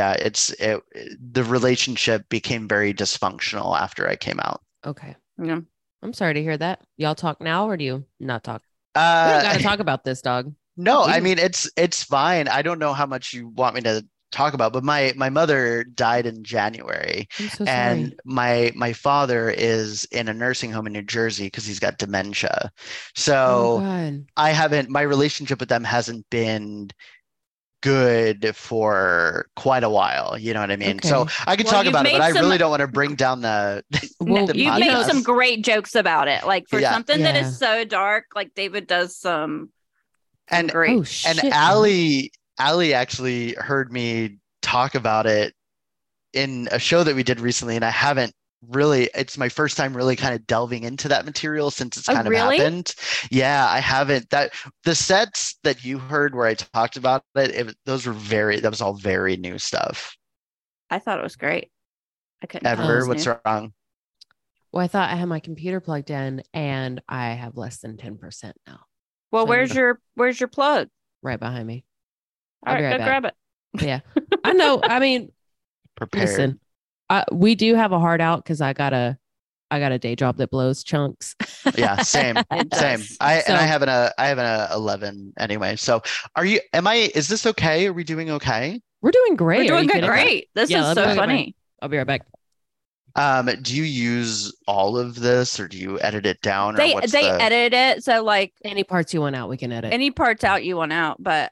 Speaker 4: the relationship became very dysfunctional after I came out.
Speaker 2: Okay. Yeah. I'm sorry to hear that. Y'all talk now, or do you not talk? We don't gotta talk about this, dog.
Speaker 4: No, I mean it's fine. I don't know how much you want me to talk about, but my mother died in January.
Speaker 2: I'm so
Speaker 4: and
Speaker 2: sorry.
Speaker 4: my father is in a nursing home in New Jersey because he's got dementia. So my relationship with them hasn't been good for quite a while. You know what I mean? Okay. So I could talk about it, but I really don't want to bring down the
Speaker 3: you've made some great jokes about it. Like for something that is so dark, like David does some great.
Speaker 4: And Allie actually heard me talk about it in a show that we did recently, and I haven't really, it's my first time really kind of delving into that material since it's kind of happened. Yeah, I haven't. The sets that you heard where I talked about it, that was all very new stuff.
Speaker 3: I thought it was great. I couldn't.
Speaker 4: Ever? What's wrong?
Speaker 2: Well, I thought I had my computer plugged in, and I have less than 10% now.
Speaker 3: Well, so where's your plug?
Speaker 2: Right behind me.
Speaker 3: All right, go grab it.
Speaker 2: Yeah, I know. I mean, listen, we do have a heart out because I got a day job that blows chunks.
Speaker 4: Yeah, same. I have an 11 anyway. So is this okay? Are we doing okay?
Speaker 2: We're doing great.
Speaker 3: We're doing great. This is so funny.
Speaker 2: I'll be right back.
Speaker 4: Do you use all of this, or do you edit it down?
Speaker 3: They edit it, so like
Speaker 2: any parts you want out, we can edit.
Speaker 3: Any parts out you want out, but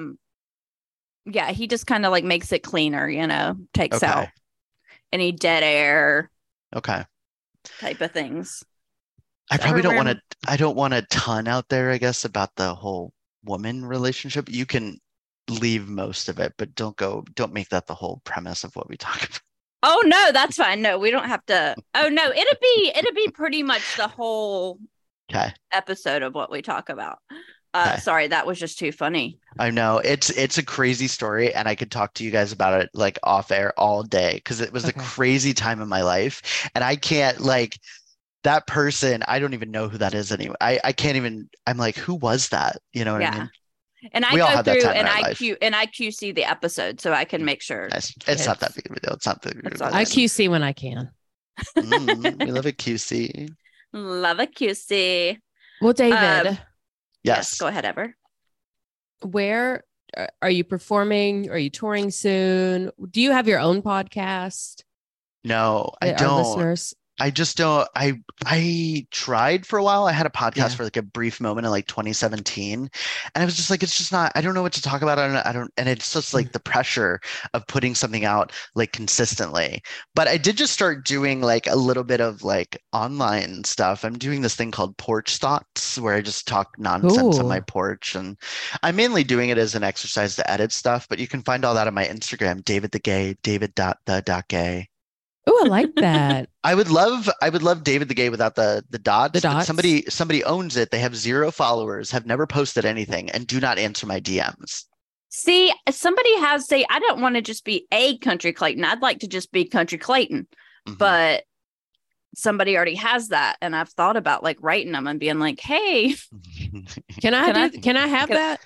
Speaker 3: yeah, he just kind of like makes it cleaner, takes out any dead air.
Speaker 4: Okay.
Speaker 3: Type of things.
Speaker 4: I probably don't want a ton out there, I guess, about the whole woman relationship. You can leave most of it, but don't make that the whole premise of what we talk about.
Speaker 3: Oh no, that's fine. No, we don't have to. Oh no, it'd be pretty much the whole episode of what we talk about. Sorry, that was just too funny.
Speaker 4: I know it's a crazy story, and I could talk to you guys about it like off air all day because it was a crazy time in my life, and I can't that person. I don't even know who that is anyway. I can't even. I'm like, who was that? You know what I mean?
Speaker 3: And I go through and I QC the episode so I can make sure.
Speaker 4: It's not that big of a deal. It's not that big of a deal.
Speaker 2: I QC when I can.
Speaker 4: We love a QC.
Speaker 3: Love a QC.
Speaker 2: Well, David.
Speaker 4: Yes.
Speaker 3: Go ahead, Ever.
Speaker 2: Where are you performing? Are you touring soon? Do you have your own podcast?
Speaker 4: No, I don't.
Speaker 2: Listeners?
Speaker 4: I just don't. I tried for a while. I had a podcast for like a brief moment in like 2017, and I was just like, it's just not. I don't know what to talk about. I don't. And it's just like the pressure of putting something out like consistently. But I did just start doing like a little bit of like online stuff. I'm doing this thing called Porch Thoughts, where I just talk nonsense on my porch, and I'm mainly doing it as an exercise to edit stuff. But you can find all that on my Instagram, David the Gay, David.the.gay.
Speaker 2: Oh, I like that.
Speaker 4: I would love David the Gay without the dots.
Speaker 2: The dots.
Speaker 4: Somebody owns it. They have 0 followers, have never posted anything, and do not answer my DMs.
Speaker 3: See, somebody has say, I don't want to just be a Country Clayton. I'd like to just be Country Clayton. Mm-hmm. But somebody already has that, and I've thought about like writing them and being like, hey,
Speaker 2: can I have that?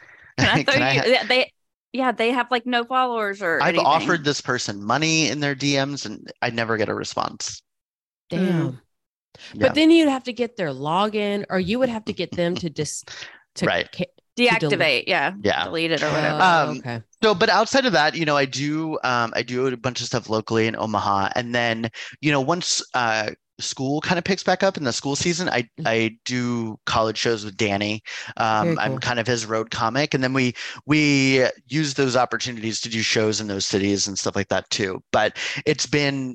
Speaker 3: They have like no followers or
Speaker 4: I've
Speaker 3: anything.
Speaker 4: offered this person money in their DMs and I never get a response.
Speaker 2: Damn. But then you'd have to get their login, or you would have to get them to
Speaker 3: deactivate, delete it or whatever.
Speaker 2: Okay.
Speaker 4: So, but outside of that, I do a bunch of stuff locally in Omaha, and then once school kind of picks back up in the school season, I do college shows with Danny.
Speaker 2: Cool.
Speaker 4: I'm kind of his road comic, and then we use those opportunities to do shows in those cities and stuff like that too. But it's been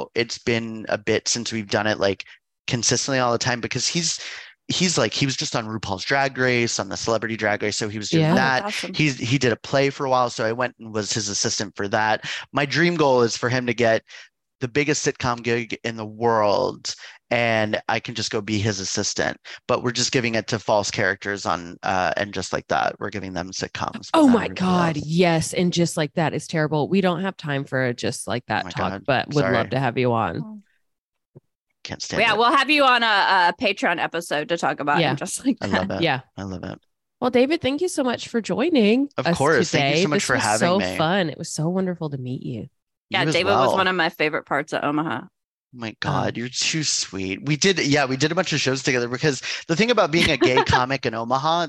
Speaker 4: a bit since we've done it like consistently all the time, because he was just on RuPaul's Drag Race, on the Celebrity Drag Race, so he was doing that.
Speaker 3: Awesome.
Speaker 4: He did a play for a while, so I went and was his assistant for that. My dream goal is for him to get the biggest sitcom gig in the world, and I can just go be his assistant. But we're just giving it to false characters on and just like that, we're giving them sitcoms.
Speaker 2: Oh my God, yes, and just like that is terrible. We don't have time for a just like that talk, but would love to have you on.
Speaker 4: Can't stand it.
Speaker 3: Yeah, we'll have you on a Patreon episode to talk about it, just like that.
Speaker 4: I love it.
Speaker 2: Yeah,
Speaker 4: I love it.
Speaker 2: Well, David, thank you so much for joining us today.
Speaker 4: Of course, thank you so much for having me.
Speaker 2: So fun. It was so wonderful to meet you.
Speaker 3: Yeah, David was one of my favorite parts of Omaha.
Speaker 4: Oh my God, you're too sweet. We did a bunch of shows together, because the thing about being a gay comic in Omaha,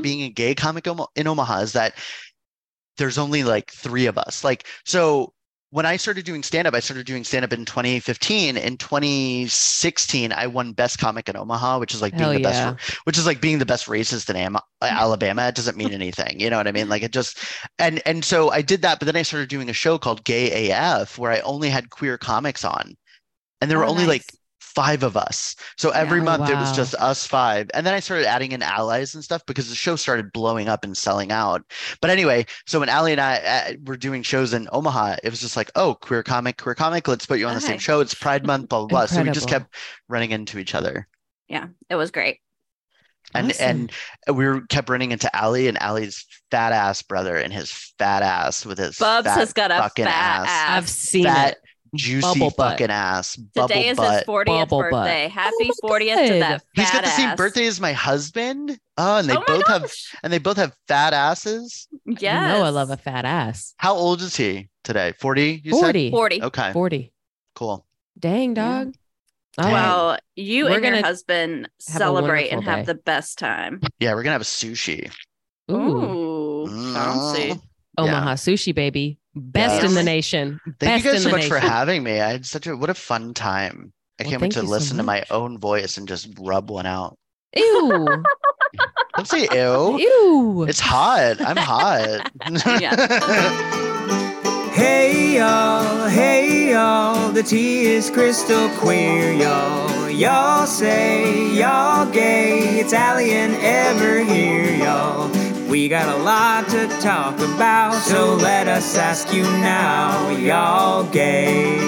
Speaker 4: in Omaha is that there's only like 3 of us. Like, so when I started doing stand-up, in 2015. In 2016, I won Best Comic in Omaha, which is like being being the best racist in Alabama. It doesn't mean anything. You know what I mean? Like it just, and so I did that, but then I started doing a show called Gay AF, where I only had queer comics on, and there were only like 5 of us. So every month it was just us 5. And then I started adding in allies and stuff, because the show started blowing up and selling out. But anyway, so when Allie and I were doing shows in Omaha, it was just like, oh, queer comic, let's put you on the same show. It's Pride Month, blah, blah, blah. So we just kept running into each other.
Speaker 3: Yeah, it was great.
Speaker 4: And
Speaker 2: Awesome.
Speaker 4: and we kept running into Allie and Allie's fat ass brother and his fat ass with his
Speaker 3: Bubs has got a
Speaker 4: fucking
Speaker 3: fat ass.
Speaker 2: I've seen
Speaker 4: fat,
Speaker 2: it.
Speaker 4: juicy
Speaker 2: Bubble butt.
Speaker 4: fucking ass.
Speaker 3: Today is his 40th
Speaker 2: Bubble butt.
Speaker 3: birthday. Happy
Speaker 2: Oh,
Speaker 3: 40th to
Speaker 2: good.
Speaker 3: that fat
Speaker 4: He's got the same
Speaker 3: ass.
Speaker 4: birthday as my husband. Oh, and they both have fat asses.
Speaker 3: Yes.
Speaker 2: You know I love a fat ass.
Speaker 4: How old is he today? 40? You
Speaker 2: 40.
Speaker 3: 40.
Speaker 4: said? Okay.
Speaker 2: 40.
Speaker 4: Cool.
Speaker 2: Dang, dog. All right.
Speaker 3: Well, you
Speaker 2: We're
Speaker 3: and your
Speaker 2: gonna
Speaker 3: husband
Speaker 2: have a
Speaker 3: celebrate and
Speaker 2: wonderful
Speaker 3: have
Speaker 2: day.
Speaker 3: the best time.
Speaker 4: Yeah, we're gonna have a sushi.
Speaker 2: Ooh.
Speaker 3: Fancy.
Speaker 2: Omaha sushi, baby. Best
Speaker 4: Yes.
Speaker 2: in the nation.
Speaker 4: Thank
Speaker 2: Best
Speaker 4: you guys
Speaker 2: in
Speaker 4: so
Speaker 2: the
Speaker 4: much for
Speaker 2: nation.
Speaker 4: having me. I had what a fun time. I
Speaker 2: Well,
Speaker 4: can't wait
Speaker 2: thank
Speaker 4: to
Speaker 2: you so
Speaker 4: listen to my
Speaker 2: much.
Speaker 4: own voice and just rub one out.
Speaker 2: Ew.
Speaker 4: Don't say ew.
Speaker 2: Ew.
Speaker 4: It's hot. I'm hot.
Speaker 5: Hey y'all, the tea is crystal queer, y'all. Y'all say y'all gay, it's Allie and Ever here, y'all. We got a lot to talk about, so let us ask you now, y'all gay?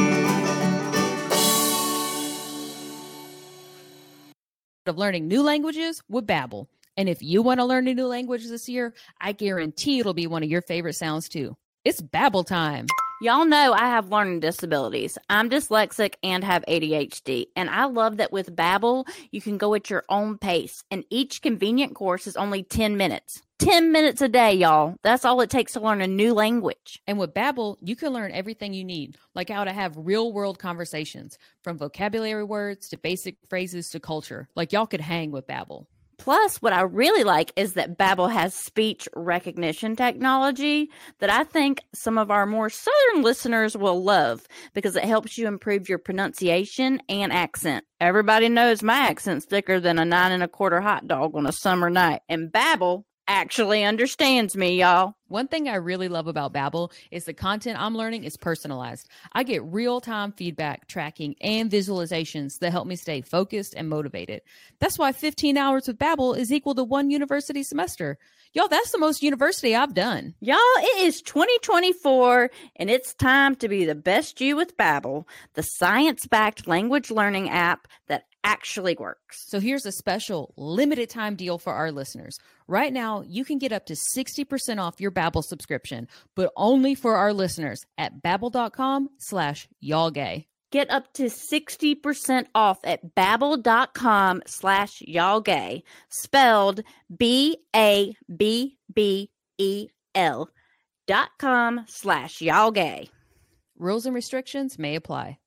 Speaker 6: Of learning new languages with Babbel. And if you want to learn a new language this year, I guarantee it'll be one of your favorite sounds too. It's Babbel time.
Speaker 3: Y'all know I have learning disabilities. I'm dyslexic and have ADHD. And I love that with Babbel, you can go at your own pace. And each convenient course is only 10 minutes. 10 minutes a day, y'all. That's all it takes to learn a new language.
Speaker 6: And with Babbel, you can learn everything you need, like how to have real-world conversations, from vocabulary words to basic phrases to culture. Like y'all could hang with Babbel.
Speaker 3: Plus, what I really like is that Babbel has speech recognition technology that I think some of our more Southern listeners will love because it helps you improve your pronunciation and accent. Everybody knows my accent's thicker than a 9 1/4 hot dog on a summer night, and Babbel actually understands me, y'all.
Speaker 6: One thing I really love about Babbel is the content I'm learning is personalized. I get real-time feedback, tracking, and visualizations that help me stay focused and motivated. That's why 15 hours with Babbel is equal to 1 university semester. Y'all, that's the most university I've done.
Speaker 3: Y'all, it is 2024, and it's time to be the best you with Babbel, the science-backed language learning app that actually works.
Speaker 6: So here's a special limited time deal for our listeners. Right now, you can get up to 60% off your Babbel subscription, but only for our listeners at babbel.com/y'allgay.
Speaker 3: Get up to 60% off at babbel.com/y'allgay, spelled BABBEL.com/y'allgay.
Speaker 6: Rules and restrictions may apply.